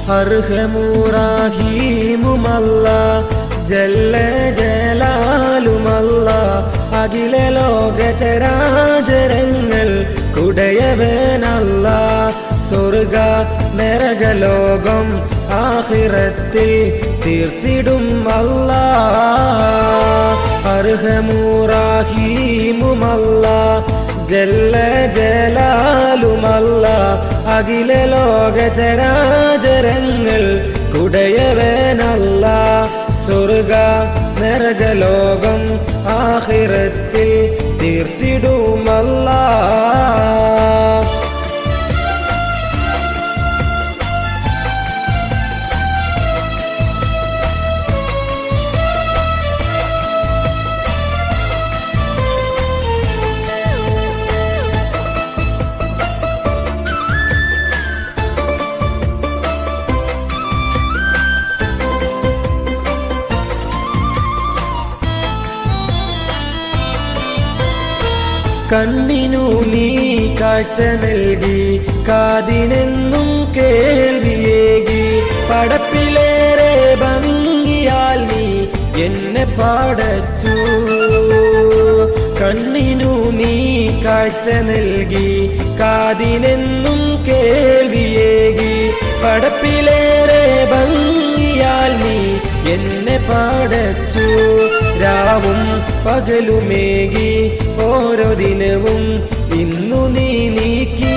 അർഹമൂറാഹീമുമല്ല ജല്ല ജലാലുമല്ല അഖില ലോക ചരാചരങ്ങൾ കുടയവനല്ല സ്വർഗ നരകലോകം ആഖിറത്തിൽ തീർത്തിടും അല്ലാഹ് അർഹമൂറാഹീമുമല്ല ജല്ല ജലാലുമല്ല അഖില ലോക ചരാചരങ്ങൾ കുടയവനല്ല സ്വർഗ നരകലോകം ആഖിറത്തിൽ തീർത്തിടും അല്ലാഹ് കണ്ണിനു നീ കാഴ്ച നൽകി കാതിനെന്നും കേൾവിയേകി പടപ്പിലേറെ ഭംഗിയാൽ നീ എന്നെ പാടച്ചു കണ്ണിനു നീ കാഴ്ച നൽകി കാതിനെന്നും കേൾവിയേകി പടപ്പിലേറെ ഭംഗിയാൽ നീ എന്നെ പാടച്ചു രാവും പകലുമേകി ഓരോ ദിനവും ഇന്നു നീ നീക്കി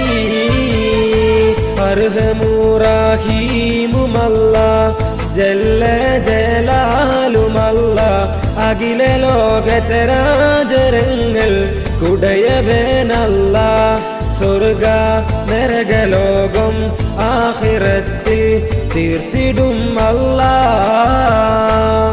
അർഹമൂറാഹീമുമല്ല ജല്ല ജലാലുമല്ല അഖില ലോക ചരാചരങ്ങൾ കുടയവനല്ല സ്വർഗ നരകലോകം ആഖിറത്തിൽ തീർത്തിടും അല്ലാഹ്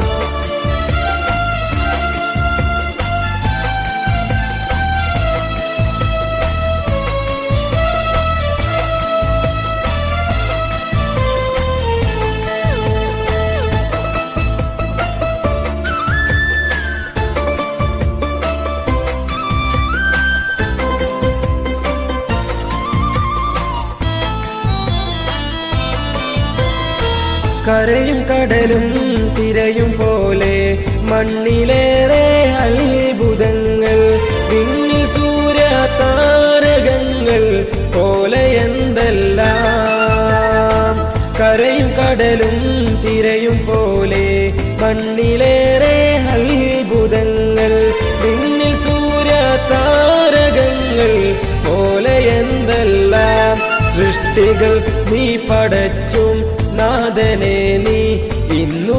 കരയും കടലും തിരയും പോലെ മണ്ണിലേറെ അത്ഭുതങ്ങൾ വിണ്ണിൽ സൂര്യ താരകങ്ങൾ പോലെ എന്തെല്ലാം കരയും കടലും തിരയും പോലെ മണ്ണിലേറെ അത്ഭുതങ്ങൾ വിണ്ണിൽ സൂര്യ താരകങ്ങൾ പോലെ എന്തെല്ലാം സൃഷ്ടികൾ നീ പടച്ചും നാഥനെ നീ ഇന്നു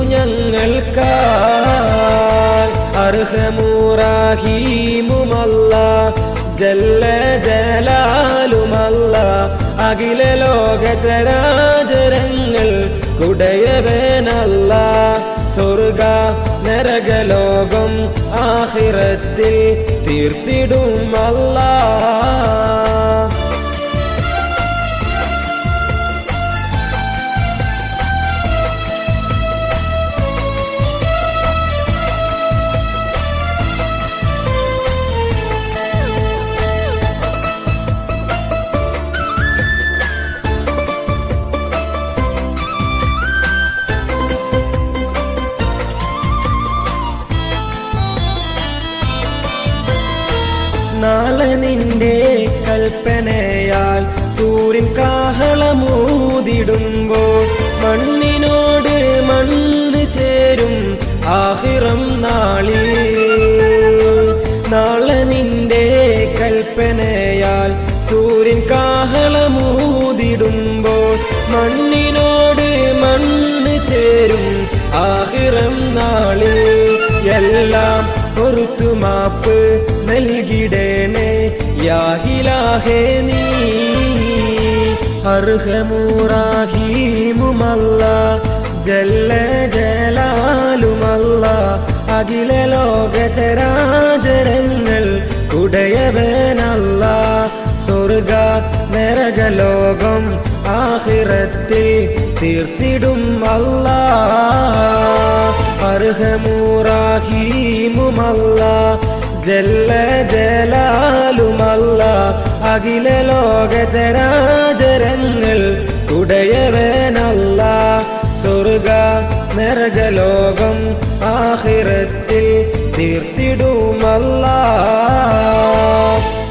ഞങ്ങൾക്കായി അർഹമൂറാഹീമുമല്ല ജല്ല ജലാലുമല്ല അഖില ലോക ചരാചരങ്ങൾ കുടയവനല്ല സ്വർഗ നരകലോകം ആഖിറത്തിൽ തീർത്തിടും അല്ലാഹ് നാളെ നിന്റെ കൽപ്പനയാൽ സൂര്യൻ കാഹളമൂതിടുമ്പോൾ മണ്ണിനോട് മണ്ണ് ചേരും ആഖിറം നാളിൽ നാളെ നിന്റെ കൽപ്പനയാൽ സൂര്യൻ കാഹളമൂതിടുമ്പോൾ മണ്ണിനോട് മണ്ണ് ചേരും ആഖിറം നാളിൽ എല്ലാം പൊറുത്തുമാപ്പ് നൽകിടേണേ യാ ഇലാഹേ നീ അർഹമൂറാഹീമുമല്ല ജല്ല ജലാലുമല്ല അഖില ലോക ചരാചരങ്ങൾ കുടയവനല്ല സ്വർഗ നരകലോകം ആഖിറത്തിൽ തീർത്തിടും അല്ലാഹ് അർഹമൂറാഹീമുമല്ല ജല്ല ജലാലുമല്ല അഖില ലോക ചരാചരങ്ങൾ ഉടയവനല്ല സ്വർഗ നരകലോകം ആഖിറത്തിൽ തീർത്തിടുമല്ലാ